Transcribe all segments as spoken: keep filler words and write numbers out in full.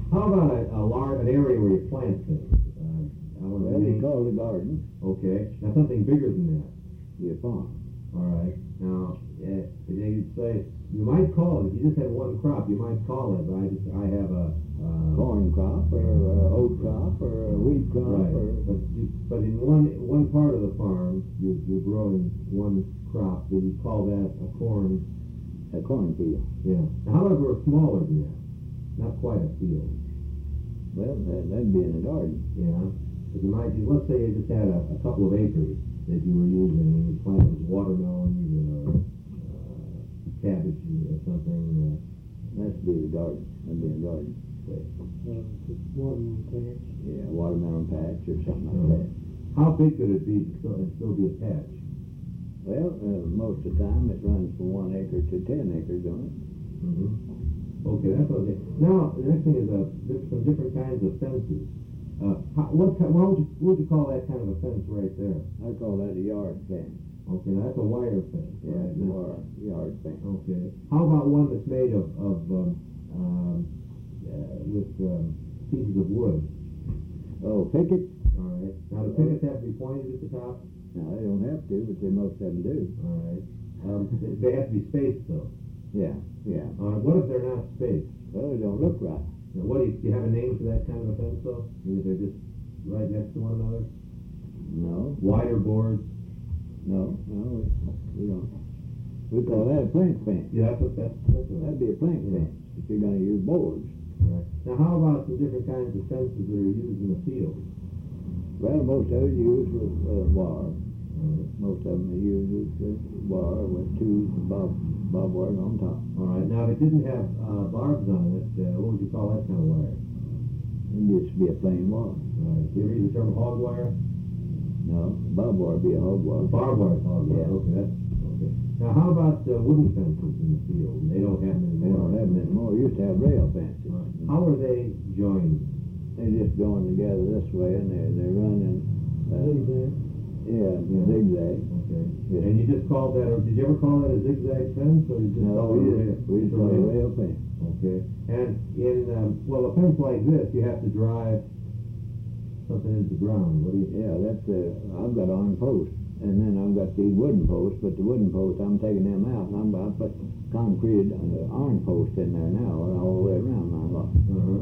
how about a, a large, an area where you plant things? Uh, I don't know. Well, we call it a garden. Okay. Now something bigger than that. Your farm. All right. Now, uh, you'd say, you might call it, if you just had one crop, you might call it, but I just, I have a... Uh, corn crop, or a oat crop, or a wheat crop. Right. Or but, you, but in one one part of the farm, you, you're growing one crop, that you call that a corn... A cornfield. Yeah. Now, however, smaller than that. Not quite a field. Well, that, that'd be in a garden. Yeah. But you might, let's say you just had a, a couple of acres that you were using, and you planted watermelons or uh, cabbage or something. Uh, That'd be the garden. That'd be a garden. Uh, watermelon patch. Yeah, watermelon patch or something like uh, that. how big could it be to still, and still be a patch? Well, uh, most of the time it runs from one acre to ten acres on it. Mm-hmm. Okay, that's okay. Now, the next thing is uh, there's some different kinds of fences. Uh, how, what, what, would you, what would you call that kind of a fence right there? I call that a yard fence. Okay, now that's a wire fence. Yeah, right? it's a yard, yard fence. Okay. How about one that's made of, of um, um, uh, with um, pieces of wood? Oh, picket? All right. Now, the pickets have to be pointed at the top? No, they don't have to, but they most of them do. All right. Um, they, they have to be spaced, though. Yeah, yeah. All right. What if they're not spaced? Well, they don't look right. Now, what do you, do you have a name for that kind of a fence, though? I mean, if they're just right next to one another? No, Wider boards? no, no, we, we don't. We call that a plank fence. Yeah, that's what that's. that's what That'd be a plank Yeah. fence if you're going to use boards. Right. Now, how about some different kinds of fences that are used in the field? Well, most of it used with uh, wire. Right. Most of them are used with uh, wire with two bob, bob wires on top. All right. Now, if it didn't have uh, barbs on it, uh, what would you call that kind of wire? It used to be a plain wire. Right. Do you ever use the term hog wire? No, bob wire would be a hog wire. Barbed wire is hog wire. Yeah. Okay. That's okay. Now, how about uh, wooden fences in the field? They don't have them They anymore. don't have them anymore. Used to have rail fences. Right. How are they joined? They just join together this way, and they they run in. Uh, Zigzag. yeah, Yeah. zigzag. Okay. Yes. And you just called that, or did you ever call that a zigzag fence, or you just No, call we it a just, we just call it a rail fence. Okay. And in, um, well, a fence like this, you have to drive something into the ground. What do you? Yeah, that's uh, I've got iron posts, and then I've got these wooden posts. But the wooden posts, I'm taking them out, and I'm I put concrete uh, iron posts in there now, all the way around my lot. Uh-huh.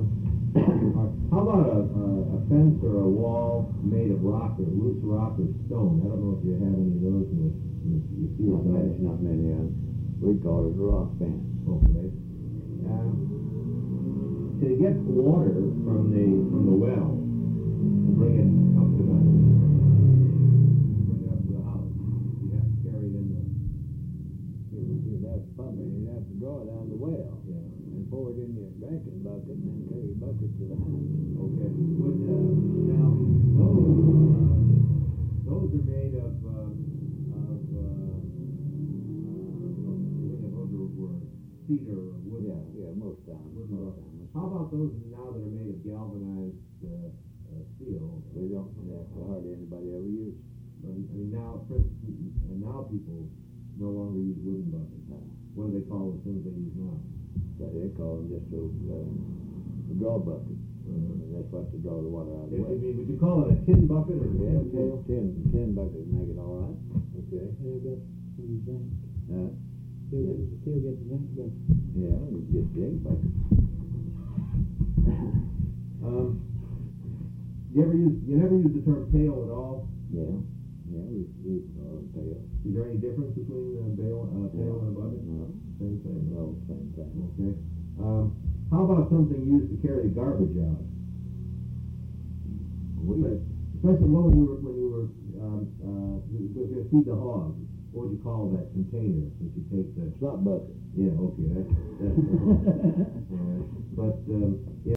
How about a, a, a fence or a wall made of rock or loose rock or stone? I don't know if you have any of those in the, in the, your field. Not many, not many. Uh, we call it a rock fence. Okay. Um, to get water from the from the well and bring it up to the bring it up to the house, you have to carry it in the. You'd have to pump it. You'd have to draw it out of the well. Yeah. And pour it in your drinking bucket, and then carry your bucket to the house. Okay. Would, uh, now, those, uh, those are made of, um, of, uh, uh, I think those are, were cedar or wood. Yeah, yeah, most times. Wood Most rock. times. How about those now that are made of galvanized, uh, uh, steel? We don't, yeah, hardly anybody ever use. I mean, now, for instance, uh, now people no longer use wooden buckets. No. What do they call the things they use now? But they call them just a, uh, a draw bucket. Uh, That's what to draw the water out of the I well. mean, would you call it a tin bucket or a Yeah, tin ten, pail? ten, ten buckets make it all right. Okay. Still got some zinc. Uh, Still got, still got the zinc bucket. yeah, it's just ten buckets. Um, you ever use, you never use the term pail at all? Yeah, yeah, we, we call it pail. Is there any difference between a pail, uh, pail and a bucket? No, Same thing. no, same thing. Okay. Um, how about something used to carry garbage out? We, Especially when you were, when you were, um, uh, you were going to feed the hogs. What would you call that container that you take the? slop bucket. Yeah, okay, that's, that's, all right. But, um,